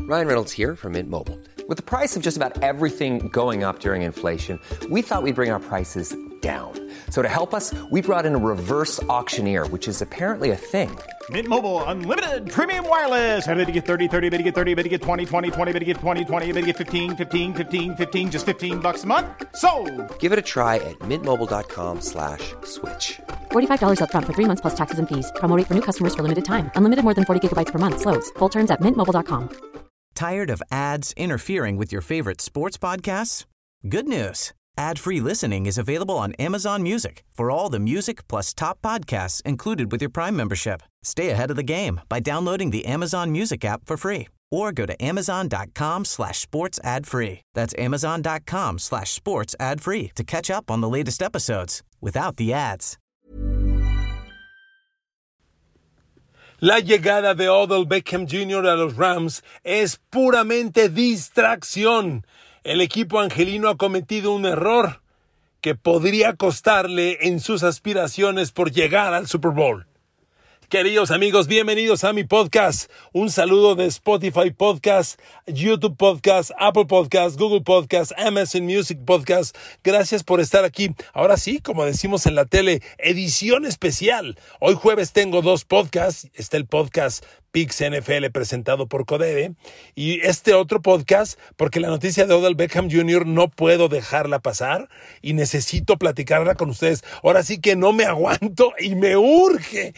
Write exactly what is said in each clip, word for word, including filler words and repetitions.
Ryan Reynolds here from Mint Mobile. With the price of just about everything going up during inflation, we thought we'd bring our prices down. So to help us, we brought in a reverse auctioneer, which is apparently a thing. Mint Mobile Unlimited Premium Wireless. How to get thirty, thirty, how to get thirty, how to get twenty, twenty, twenty, how to get twenty, twenty, how to get fifteen, fifteen, fifteen, fifteen, just fifteen bucks a month? Sold! Give it a try at mintmobile.com slash switch. forty-five dollars up front for three months plus taxes and fees. Promo rate for new customers for limited time. Unlimited more than forty gigabytes per month. Slows full terms at mint mobile dot com. Tired of ads interfering with your favorite sports podcasts? Good news. Ad-free listening is available on Amazon Music for all the music plus top podcasts included with your Prime membership. Stay ahead of the game by downloading the Amazon Music app for free or go to amazon.com slash sports ad free. That's amazon.com slash sports ad free to catch up on the latest episodes without the ads. La llegada de Odell Beckham junior a los Rams es puramente distracción. El equipo angelino ha cometido un error que podría costarle en sus aspiraciones por llegar al Super Bowl. Queridos amigos, bienvenidos a mi podcast. Un saludo de Spotify Podcast, YouTube Podcast, Apple Podcast, Google Podcast, Amazon Music Podcast. Gracias por estar aquí. Ahora sí, como decimos en la tele, edición especial. Hoy jueves tengo dos podcasts. Está el podcast Picks N F L presentado por Codere y este otro podcast porque la noticia de Odell Beckham junior no puedo dejarla pasar y necesito platicarla con ustedes. Ahora sí que no me aguanto y me urge,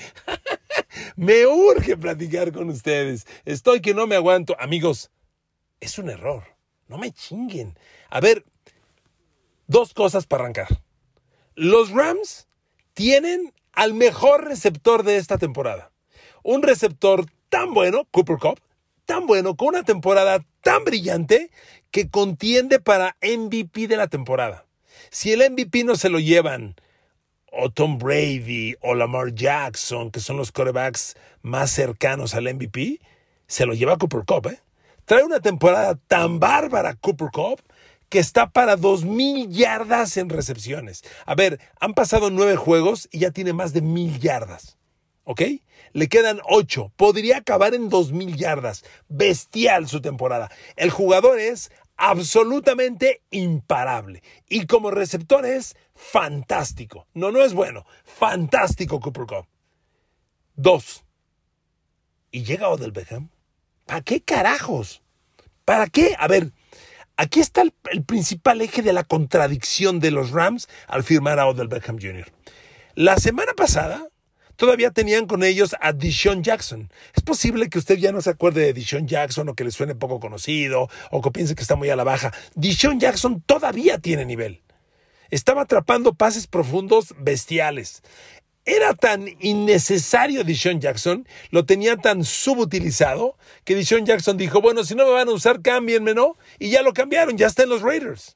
me urge platicar con ustedes. Estoy que no me aguanto. Amigos, es un error. No me chinguen. A ver, dos cosas para arrancar. Los Rams tienen al mejor receptor de esta temporada. Un receptor tan bueno, Cooper Kupp, tan bueno, con una temporada tan brillante que contiende para M V P de la temporada. Si el M V P no se lo llevan o Tom Brady o Lamar Jackson, que son los quarterbacks más cercanos al M V P, se lo lleva Cooper Kupp, ¿eh? Trae una temporada tan bárbara Cooper Kupp que está para dos mil yardas en recepciones. A ver, han pasado nueve juegos y ya tiene más de mil yardas. ¿Ok? Le quedan ocho. Podría acabar en dos mil yardas. Bestial su temporada. El jugador es absolutamente imparable. Y como receptor es fantástico. No, no es bueno. Fantástico Cooper Kupp. Dos. ¿Y llega Odell Beckham? ¿Para qué carajos? ¿Para qué? A ver, aquí está el, el principal eje de la contradicción de los Rams al firmar a Odell Beckham junior La semana pasada todavía tenían con ellos a DeSean Jackson. Es posible que usted ya no se acuerde de DeSean Jackson o que le suene poco conocido o que piense que está muy a la baja. DeSean Jackson todavía tiene nivel. Estaba atrapando pases profundos bestiales. Era tan innecesario DeSean Jackson, lo tenía tan subutilizado, que DeSean Jackson dijo, bueno, si no me van a usar, cámbienme, ¿no? Y ya lo cambiaron, ya está en los Raiders.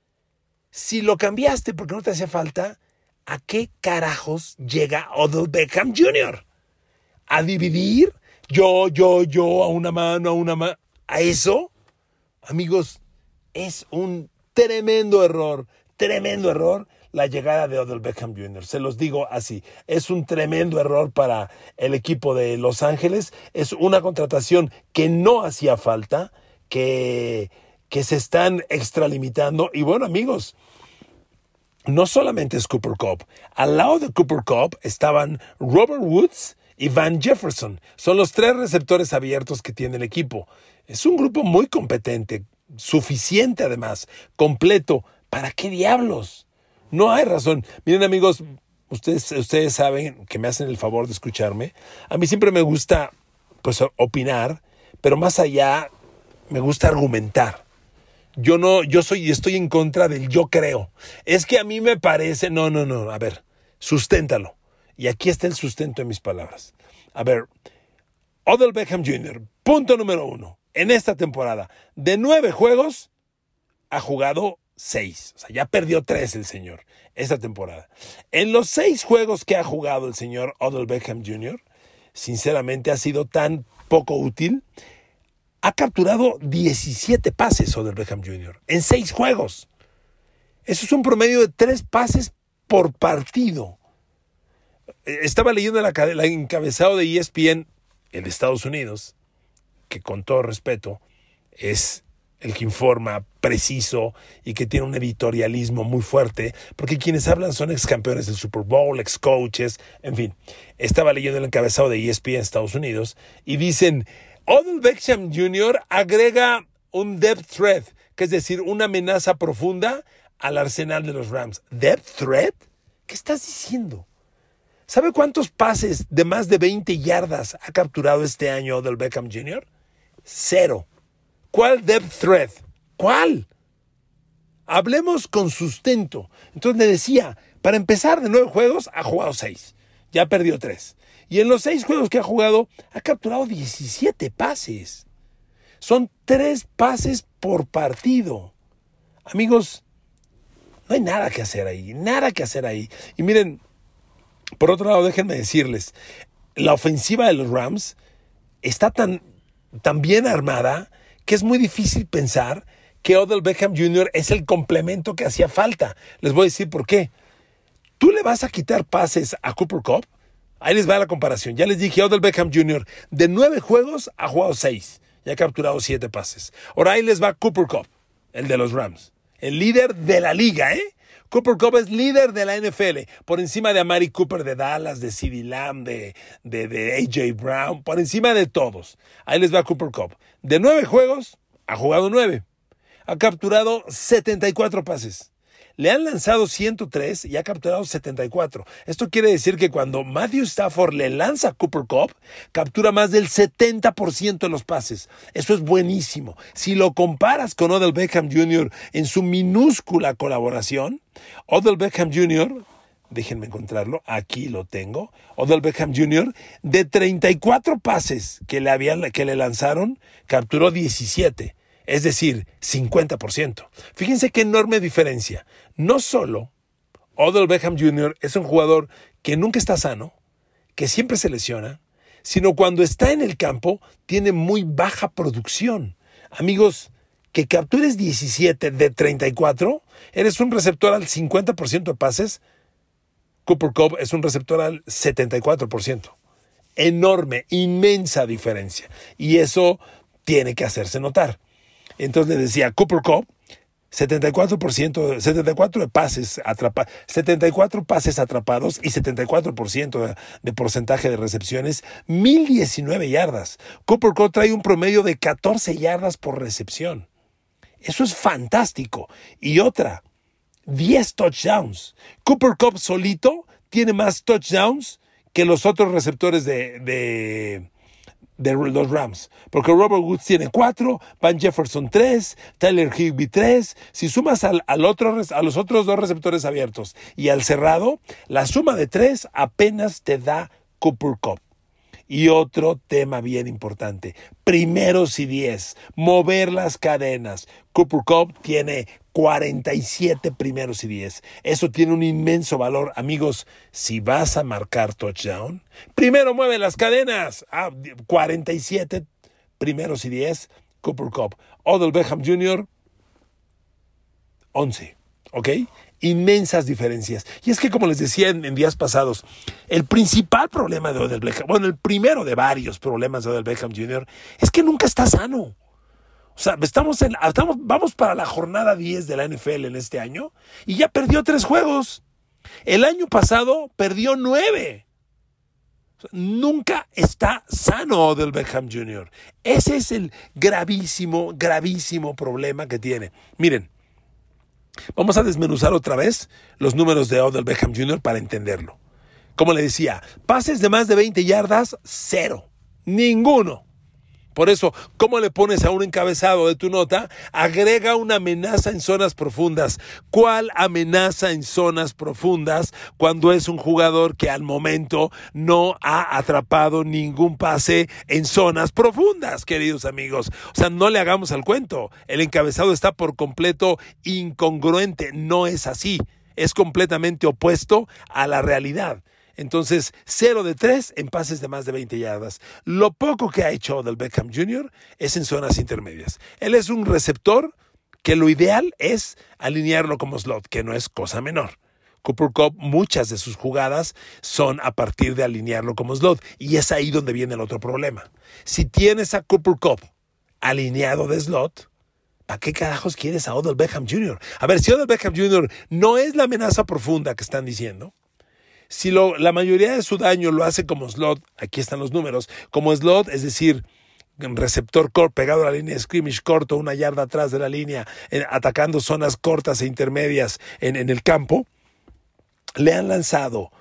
Si lo cambiaste porque no te hacía falta, ¿a qué carajos llega Odell Beckham junior? ¿A dividir? Yo, yo, yo, a una mano, a una mano. ¿A eso? Amigos, es un tremendo error, tremendo error la llegada de Odell Beckham junior Se los digo así, es un tremendo error para el equipo de Los Ángeles. Es una contratación que no hacía falta, que, que se están extralimitando. Y bueno, amigos, no solamente es Cooper Kupp. Al lado de Cooper Kupp estaban Robert Woods y Van Jefferson. Son los tres receptores abiertos que tiene el equipo. Es un grupo muy competente, suficiente además, completo. ¿Para qué diablos? No hay razón. Miren, amigos, ustedes, ustedes saben que me hacen el favor de escucharme. A mí siempre me gusta, pues, opinar, pero más allá me gusta argumentar. Yo no, yo soy, estoy en contra del yo creo. Es que a mí me parece, no, no, no, a ver, susténtalo. Y aquí está el sustento de mis palabras. A ver, Odell Beckham junior, punto número uno. En esta temporada, de nueve juegos, ha jugado seis. O sea, ya perdió tres el señor esta temporada. En los seis juegos que ha jugado el señor Odell Beckham junior, sinceramente ha sido tan poco útil. Ha capturado diecisiete pases Odell Beckham junior en seis juegos. Eso es un promedio de tres pases por partido. Estaba leyendo la, la encabezado de E S P N en Estados Unidos, que con todo respeto, es el que informa preciso y que tiene un editorialismo muy fuerte, porque quienes hablan son ex campeones del Super Bowl, ex coaches, en fin. Estaba leyendo el encabezado de E S P N en Estados Unidos y dicen, Odell Beckham junior agrega un depth threat, que es decir, una amenaza profunda al arsenal de los Rams. ¿Depth threat? ¿Qué estás diciendo? ¿Sabe cuántos pases de más de veinte yardas ha capturado este año Odell Beckham junior? Cero. ¿Cuál depth threat? ¿Cuál? Hablemos con sustento. Entonces le decía, para empezar de nueve juegos, ha jugado seis. Ya perdió tres. Y en los seis juegos que ha jugado, ha capturado diecisiete pases. Son tres pases por partido. Amigos, no hay nada que hacer ahí. Nada que hacer ahí. Y miren, por otro lado, déjenme decirles, la ofensiva de los Rams está tan, tan bien armada que es muy difícil pensar que Odell Beckham junior es el complemento que hacía falta. Les voy a decir por qué. ¿Tú le vas a quitar pases a Cooper Kupp? Ahí les va la comparación. Ya les dije, Odell Beckham junior de nueve juegos ha jugado seis y ha capturado siete pases. Ahora ahí les va Cooper Kupp, el de los Rams. El líder de la liga, ¿eh? Cooper Kupp es líder de la N F L, por encima de Amari Cooper de Dallas, de CeeDee Lamb, de, de, de A J Brown, por encima de todos. Ahí les va Cooper Kupp. De nueve juegos, ha jugado nueve. Ha capturado setenta y cuatro pases. Le han lanzado ciento tres y ha capturado setenta y cuatro. Esto quiere decir que cuando Matthew Stafford le lanza a Cooper Kupp, captura más del setenta por ciento de los pases. Eso es buenísimo. Si lo comparas con Odell Beckham junior en su minúscula colaboración, Odell Beckham junior, déjenme encontrarlo, aquí lo tengo, Odell Beckham junior, de treinta y cuatro pases que le, habían, que le lanzaron, capturó diecisiete. Es decir, cincuenta por ciento. Fíjense qué enorme diferencia. No solo Odell Beckham junior es un jugador que nunca está sano, que siempre se lesiona, sino cuando está en el campo tiene muy baja producción. Amigos, que captures diecisiete de treinta y cuatro, eres un receptor al cincuenta por ciento de pases. Cooper Kupp es un receptor al setenta y cuatro por ciento. Enorme, inmensa diferencia. Y eso tiene que hacerse notar. Entonces le decía, Cooper Kupp, setenta y cuatro por ciento, setenta y cuatro de pases atrapados, setenta y cuatro pases atrapados y setenta y cuatro por ciento de, de porcentaje de recepciones, mil diecinueve yardas. Cooper Kupp trae un promedio de catorce yardas por recepción. Eso es fantástico. Y otra, diez touchdowns. Cooper Kupp solito tiene más touchdowns que los otros receptores de... de de los Rams, porque Robert Woods tiene cuatro, Van Jefferson tres, Tyler Higbee tres. Si sumas al, al otro, a los otros dos receptores abiertos y al cerrado, la suma de tres apenas te da Cooper Kupp. Y otro tema bien importante, primeros y diez, mover las cadenas. Cooper Kupp tiene cuarenta y siete primeros y diez. Eso tiene un inmenso valor. Amigos, si vas a marcar touchdown, primero mueve las cadenas. Ah, cuarenta y siete primeros y diez, Cooper Kupp. Odell Beckham junior, once. ¿Ok? Inmensas diferencias. Y es que, como les decía en, en días pasados, el principal problema de Odell Beckham, bueno, el primero de varios problemas de Odell Beckham junior, es que nunca está sano. O sea, estamos en, estamos, vamos para la jornada diez de la N F L en este año y ya perdió tres juegos. El año pasado perdió nueve. O sea, nunca está sano Odell Beckham junior Ese es el gravísimo, gravísimo problema que tiene. Miren, vamos a desmenuzar otra vez los números de Odell Beckham junior para entenderlo. Como le decía, pases de más de veinte yardas, cero. Ninguno. Por eso, ¿cómo le pones a un encabezado de tu nota? Agrega una amenaza en zonas profundas. ¿Cuál amenaza en zonas profundas cuando es un jugador que al momento no ha atrapado ningún pase en zonas profundas, queridos amigos? O sea, no le hagamos al cuento. El encabezado está por completo incongruente. No es así. Es completamente opuesto a la realidad. Entonces, cero de tres en pases de más de veinte yardas. Lo poco que ha hecho Odell Beckham junior es en zonas intermedias. Él es un receptor que lo ideal es alinearlo como slot, que no es cosa menor. Cooper Kupp, muchas de sus jugadas son a partir de alinearlo como slot. Y es ahí donde viene el otro problema. Si tienes a Cooper Kupp alineado de slot, ¿para qué carajos quieres a Odell Beckham junior? A ver, si Odell Beckham junior no es la amenaza profunda que están diciendo, si lo, la mayoría de su daño lo hace como slot, aquí están los números, como slot, es decir, receptor corto, pegado a la línea de scrimmage corto, una yarda atrás de la línea, en, atacando zonas cortas e intermedias en, en el campo, le han lanzado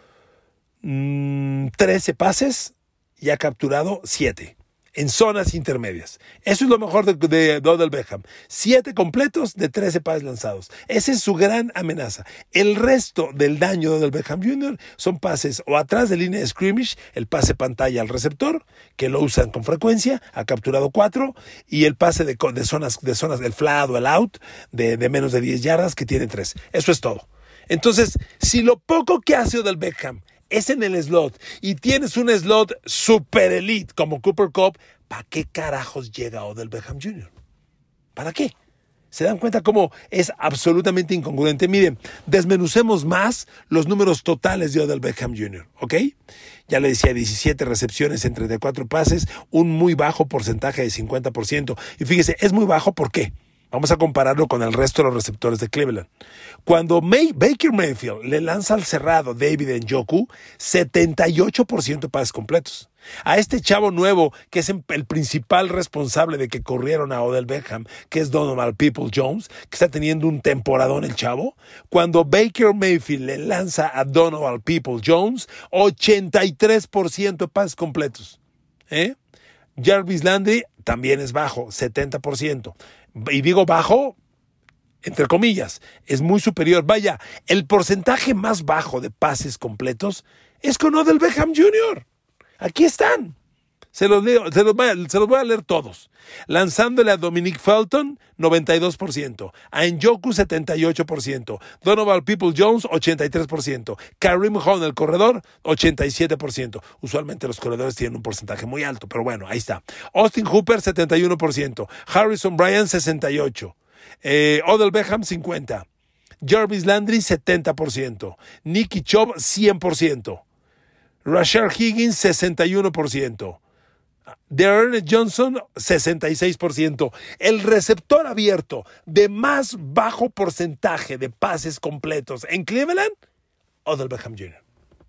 mmm, trece pases y ha capturado siete en zonas intermedias. Eso es lo mejor de, de, de Odell Beckham. siete completos de trece pases lanzados. Esa es su gran amenaza. El resto del daño de Odell Beckham junior son pases o atrás de línea de scrimmage, el pase pantalla al receptor, que lo usan con frecuencia, ha capturado cuatro, y el pase de, de zonas, de zonas, el flat o el out, de, de menos de diez yardas, que tiene tres. Eso es todo. Entonces, si lo poco que hace Odell Beckham es en el slot y tienes un slot super elite como Cooper Kupp, ¿para qué carajos llega Odell Beckham junior? ¿Para qué? ¿Se dan cuenta cómo es absolutamente incongruente? Miren, desmenucemos más los números totales de Odell Beckham junior, ¿ok? Ya le decía, diecisiete recepciones en treinta y cuatro pases, un muy bajo porcentaje de cincuenta por ciento. Y fíjese, es muy bajo, ¿por qué? Vamos a compararlo con el resto de los receptores de Cleveland. Cuando May, Baker Mayfield le lanza al cerrado David Njoku, setenta y ocho por ciento pases completos. A este chavo nuevo, que es el principal responsable de que corrieron a Odell Beckham, que es Donovan Peoples-Jones, que está teniendo un temporadón el chavo, cuando Baker Mayfield le lanza a Donovan Peoples-Jones, ochenta y tres por ciento pases completos. ¿Eh? Jarvis Landry también es bajo, setenta por ciento. Y digo bajo, entre comillas, es muy superior. Vaya, el porcentaje más bajo de pases completos es con Odell Beckham junior Aquí están. Se los, leo, se, los voy a, se los voy a leer todos. Lanzándole a Dominique Felton, noventa y dos por ciento. A Njoku, setenta y ocho por ciento. Donovan Peoples-Jones, ochenta y tres por ciento. Kareem Hunt, el corredor, ochenta y siete por ciento. Usualmente los corredores tienen un porcentaje muy alto, pero bueno, ahí está. Austin Hooper, setenta y uno por ciento. Harrison Bryant, sesenta y ocho por ciento. Eh, Odell Beckham, cincuenta por ciento. Jarvis Landry, setenta por ciento. Nicky Chubb, cien por ciento. Rashard Higgins, sesenta y uno por ciento. D'Ernest Johnson, sesenta y seis por ciento. El receptor abierto de más bajo porcentaje de pases completos en Cleveland, Odell Beckham junior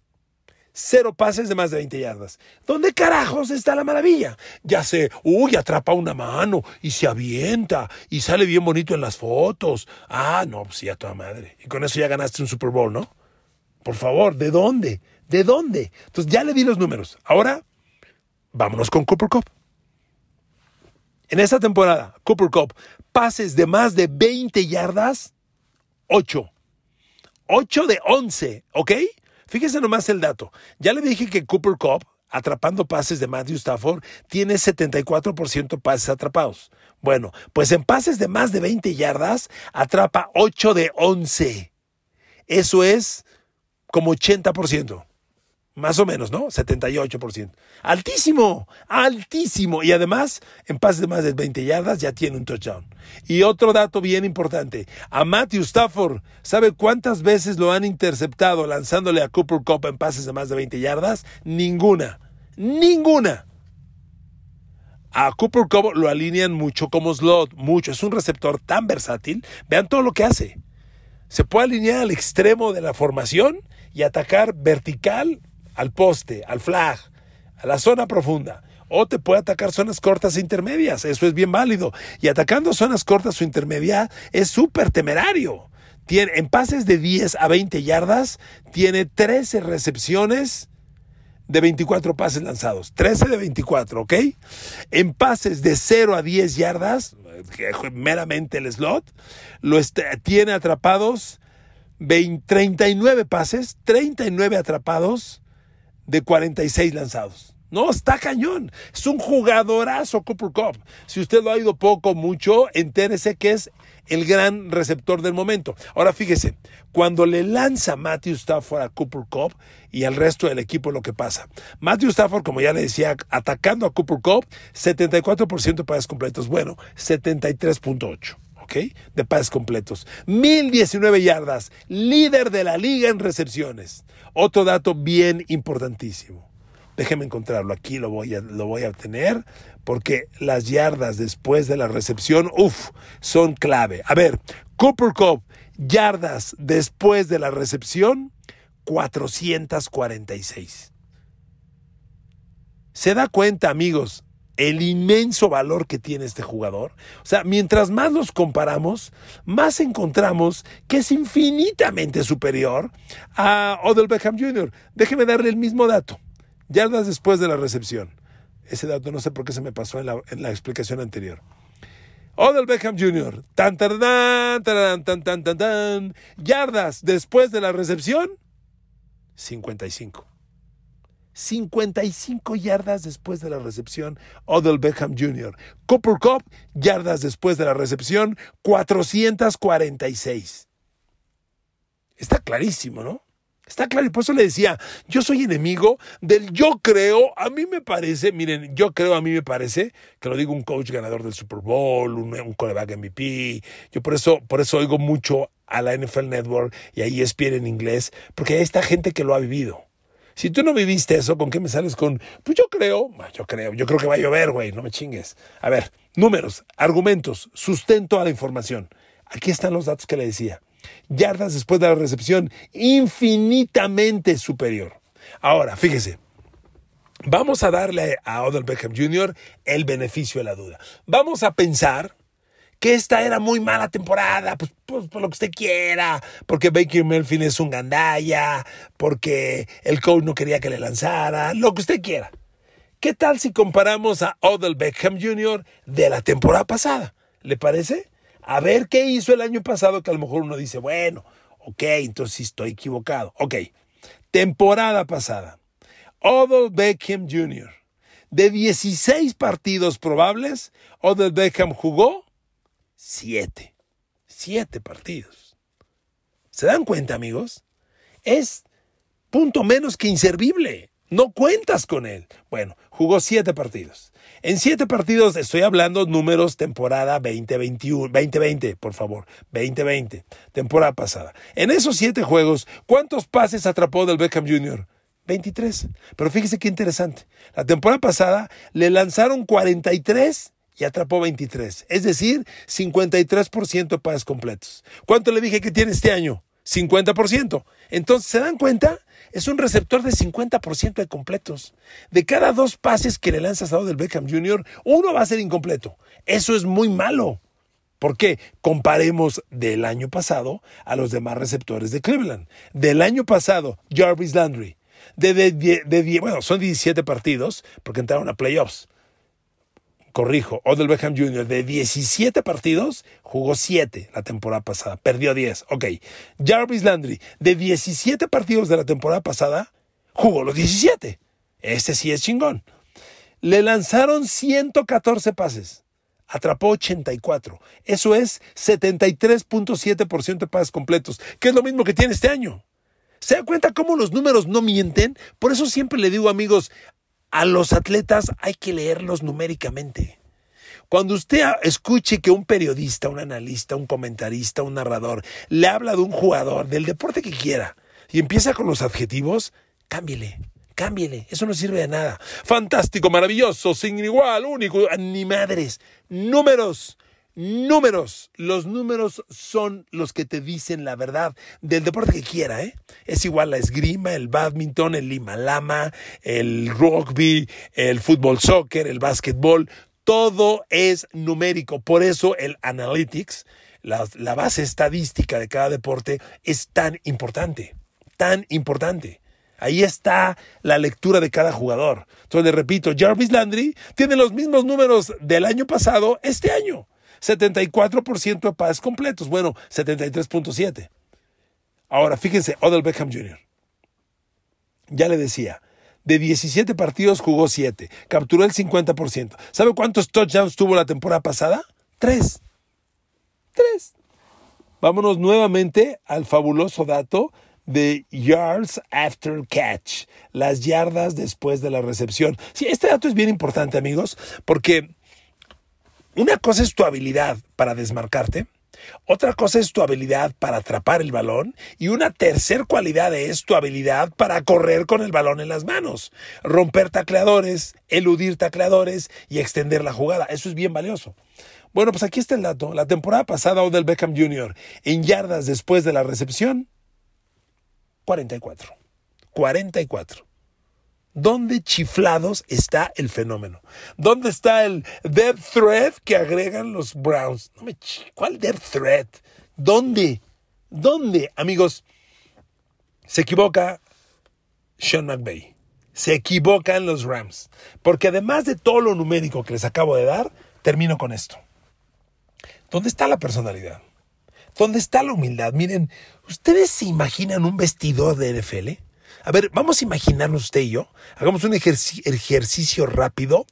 Cero pases de más de veinte yardas. ¿Dónde carajos está la maravilla? Ya sé, uy, atrapa una mano y se avienta y sale bien bonito en las fotos. Ah, no, pues sí, a toda madre. Y con eso ya ganaste un Super Bowl, ¿no? Por favor, ¿de dónde? ¿De dónde? Entonces ya le di los números. Ahora, vámonos con Cooper Kupp. En esta temporada, Cooper Kupp, pases de más de veinte yardas, ocho. ocho de once, ¿ok? Fíjese nomás el dato. Ya le dije que Cooper Kupp, atrapando pases de Matthew Stafford, tiene setenta y cuatro por ciento pases atrapados. Bueno, pues en pases de más de veinte yardas, atrapa ocho de once. Eso es como ochenta por ciento. Más o menos, ¿no? setenta y ocho por ciento. Altísimo, altísimo. Y además, en pases de más de veinte yardas ya tiene un touchdown. Y otro dato bien importante. A Matthew Stafford, ¿sabe cuántas veces lo han interceptado lanzándole a Cooper Kupp en pases de más de veinte yardas? Ninguna. Ninguna. A Cooper Kupp lo alinean mucho como slot, mucho. Es un receptor tan versátil. Vean todo lo que hace. Se puede alinear al extremo de la formación y atacar vertical al poste, al flag, a la zona profunda. O te puede atacar zonas cortas e intermedias. Eso es bien válido. Y atacando zonas cortas o intermedias es súper temerario. Tiene, en pases de diez a veinte yardas, tiene trece recepciones de veinticuatro pases lanzados. trece de veinticuatro, ¿ok? En pases de cero a diez yardas, meramente el slot, lo est- tiene atrapados veinte, treinta y nueve pases, treinta y nueve atrapados de cuarenta y seis lanzados. No, está cañón. Es un jugadorazo Cooper Kupp. Si usted lo ha oído poco, mucho, entérese que es el gran receptor del momento. Ahora fíjese, cuando le lanza Matthew Stafford a Cooper Kupp y al resto del equipo, lo que pasa. Matthew Stafford, como ya le decía, atacando a Cooper Kupp, setenta y cuatro por ciento de pases completos. Bueno, setenta y tres punto ocho. ¿Okay? De pases completos. mil diecinueve yardas, líder de la liga en recepciones. Otro dato bien importantísimo. Déjeme encontrarlo. Aquí lo voy a, lo voy a obtener porque las yardas después de la recepción, uff, son clave. A ver, Cooper Kupp, yardas después de la recepción, cuatrocientas cuarenta y seis. ¿Se da cuenta, amigos, el inmenso valor que tiene este jugador? O sea, mientras más los comparamos, más encontramos que es infinitamente superior a Odell Beckham junior Déjeme darle el mismo dato. Yardas después de la recepción. Ese dato no sé por qué se me pasó en la, en la explicación anterior. Odell Beckham junior Tan, tan, tan, tan, tan, tan, tan, tan. Yardas después de la recepción, cincuenta y cinco. cincuenta y cinco yardas después de la recepción, Odell Beckham junior Cooper Kupp, yardas después de la recepción, cuatrocientas cuarenta y seis. Está clarísimo, ¿no? Está claro, y por eso le decía, yo soy enemigo del yo creo, a mí me parece, miren, yo creo, a mí me parece, que lo digo un coach ganador del Super Bowl, un, un quarterback M V P, yo por eso, por eso oigo mucho a la N F L Network y a E S P N en inglés, porque hay esta gente que lo ha vivido. Si tú no viviste eso, ¿con qué me sales con? Pues yo creo, yo creo, yo creo que va a llover, güey, no me chingues. A ver, números, argumentos, sustento a la información. Aquí están los datos que le decía. Yardas después de la recepción, infinitamente superior. Ahora, fíjese, vamos a darle a Odell Beckham junior el beneficio de la duda. Vamos a pensar que esta era muy mala temporada, pues, pues por lo que usted quiera, porque Baker Mayfield es un gandalla, porque el coach no quería que le lanzara, lo que usted quiera. ¿Qué tal si comparamos a Odell Beckham junior de la temporada pasada? ¿Le parece? A ver qué hizo el año pasado, que a lo mejor uno dice, bueno, ok, entonces sí estoy equivocado. Ok, temporada pasada, Odell Beckham junior De dieciséis partidos probables, Odell Beckham jugó siete. Siete partidos. ¿Se dan cuenta, amigos? Es punto menos que inservible. No cuentas con él. Bueno, jugó siete partidos. En siete partidos estoy hablando números temporada veinte veintiuno, veinte veinte, por favor, veinte veinte, temporada pasada. En esos siete juegos, ¿cuántos pases atrapó del Beckham junior? veintitrés. Pero fíjese qué interesante. La temporada pasada le lanzaron cuarenta y tres y atrapó veintitrés. Es decir, cincuenta y tres por ciento de pases completos. ¿Cuánto le dije que tiene este año? cincuenta por ciento. Entonces, ¿se dan cuenta? Es un receptor de cincuenta por ciento de completos. De cada dos pases que le lanzas a Odell Beckham junior, uno va a ser incompleto. Eso es muy malo. ¿Por qué? Comparemos del año pasado a los demás receptores de Cleveland. Del año pasado, Jarvis Landry. De, de, de, de, bueno, son diecisiete partidos porque entraron a playoffs. Corrijo, Odell Beckham junior de diecisiete partidos, jugó siete la temporada pasada, perdió diez. Ok, Jarvis Landry, de diecisiete partidos de la temporada pasada, jugó los diecisiete. Este sí es chingón. Le lanzaron ciento catorce pases, atrapó ochenta y cuatro. Eso es setenta y tres punto siete por ciento de pases completos, que es lo mismo que tiene este año. ¿Se da cuenta cómo los números no mienten? Por eso siempre le digo, amigos, a los atletas hay que leerlos numéricamente. Cuando usted escuche que un periodista, un analista, un comentarista, un narrador le habla de un jugador, del deporte que quiera, y empieza con los adjetivos, cámbiele, cámbiele. Eso no sirve de nada. Fantástico, maravilloso, sin igual, único, ni madres. Números, números. Los números son los que te dicen la verdad del deporte que quiera, ¿eh? Es igual la esgrima, el badminton, el lima lama, el rugby, el fútbol soccer, el básquetbol. Todo es numérico. Por eso el analytics, la, la base estadística de cada deporte, es tan importante. Tan importante. Ahí está la lectura de cada jugador. Entonces, le repito, Jarvis Landry tiene los mismos números del año pasado este año. setenta y cuatro por ciento de pases completos. Bueno, setenta y tres punto siete. Ahora, fíjense, Odell Beckham junior Ya le decía, de diecisiete partidos jugó siete. Capturó el cincuenta por ciento. ¿Sabe cuántos touchdowns tuvo la temporada pasada? Tres. Tres. Vámonos nuevamente al fabuloso dato de yards after catch. Las yardas después de la recepción. Sí, este dato es bien importante, amigos, porque una cosa es tu habilidad para desmarcarte Otra cosa es tu habilidad para atrapar el balón y una tercer cualidad es tu habilidad para correr con el balón en las manos, romper tacleadores, eludir tacleadores y extender la jugada. Eso es bien valioso. Bueno, pues aquí está el dato. La temporada pasada Odell Beckham junior en yardas después de la recepción, cuarenta y cuatro. cuarenta y cuatro. ¿Dónde chiflados está el fenómeno? ¿Dónde está el depth threat que agregan los Browns? No me ch- ¿Cuál depth threat? ¿Dónde? ¿Dónde? Amigos, se equivoca Sean McVay. Se equivocan los Rams. Porque además de todo lo numérico que les acabo de dar, termino con esto. ¿Dónde está la personalidad? ¿Dónde está la humildad? Miren, ¿ustedes se imaginan un vestidor de N F L? A ver, vamos a imaginarnos usted y yo. Hagamos un ejerci- ejercicio rápido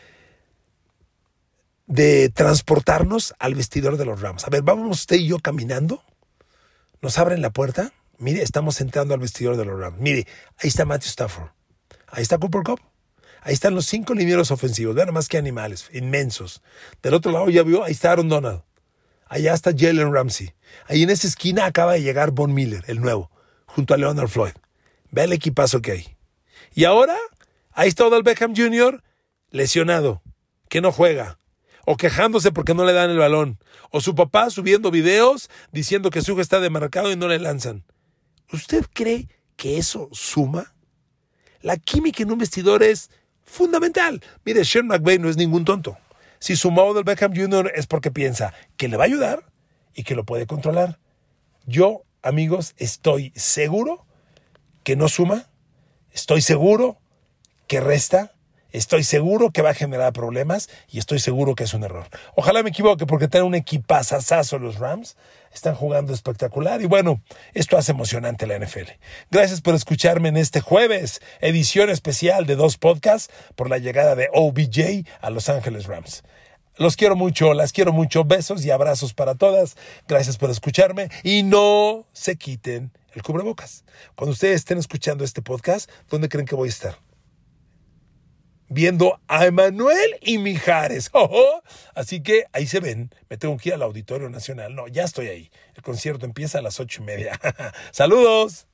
de transportarnos al vestidor de los Rams. A ver, vamos usted y yo caminando. Nos abren la puerta. Mire, estamos entrando al vestidor de los Rams. Mire, ahí está Matthew Stafford. Ahí está Cooper Kupp. Ahí están los cinco linieros ofensivos. Vean más que animales, inmensos. Del otro lado ya vio, ahí está Aaron Donald. Allá está Jalen Ramsey. Ahí en esa esquina acaba de llegar Von Miller, el nuevo, junto a Leonard Floyd. Vea el equipazo que hay. Y ahora, ahí está Odell Beckham junior lesionado, que no juega, o quejándose porque no le dan el balón, o su papá subiendo videos diciendo que su hijo está demarcado y no le lanzan. ¿Usted cree que eso suma? La química en un vestidor es fundamental. Mire, Sean McVay no es ningún tonto. Si sumó a Odell Beckham junior es porque piensa que le va a ayudar y que lo puede controlar. Yo, amigos, estoy seguro que no suma, estoy seguro que resta, estoy seguro que va a generar problemas y estoy seguro que es un error. Ojalá me equivoque porque tienen un equipazazazo los Rams, están jugando espectacular y bueno, esto hace emocionante la N F L. Gracias por escucharme en este jueves, edición especial de dos podcasts por la llegada de O B J a Los Ángeles Rams. Los quiero mucho, las quiero mucho, besos y abrazos para todas. Gracias por escucharme y no se quiten el cubrebocas. Cuando ustedes estén escuchando este podcast, ¿dónde creen que voy a estar? Viendo a Emanuel y Mijares. Oh, oh. Así que ahí se ven. Me tengo que ir al Auditorio Nacional. No, ya estoy ahí. El concierto empieza a las ocho y media. ¡Saludos!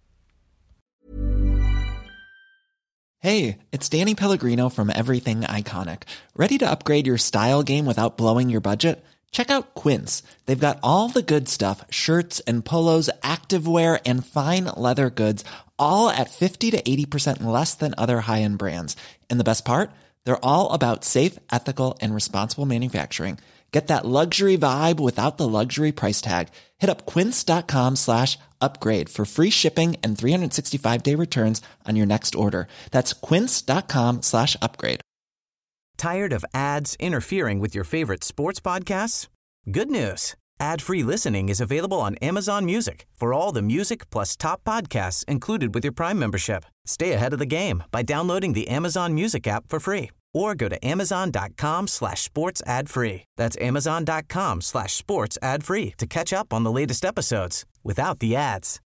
Hey, it's Danny Pellegrino from Everything Iconic. Ready to upgrade your style game without blowing your budget? Check out Quince. They've got all the good stuff, shirts and polos, activewear, and fine leather goods, all at fifty to eighty percent less than other high-end brands. And the best part? They're all about safe, ethical, and responsible manufacturing. Get that luxury vibe without the luxury price tag. Hit up quince.com slash upgrade for free shipping and three sixty-five day returns on your next order. That's quince.com slash upgrade. Tired of ads interfering with your favorite sports podcasts? Good news. Ad-free listening is available on Amazon Music for all the music plus top podcasts included with your Prime membership. Stay ahead of the game by downloading the Amazon Music app for free or go to amazon.com slash sports ad free. That's amazon.com slash sports ad free to catch up on the latest episodes without the ads.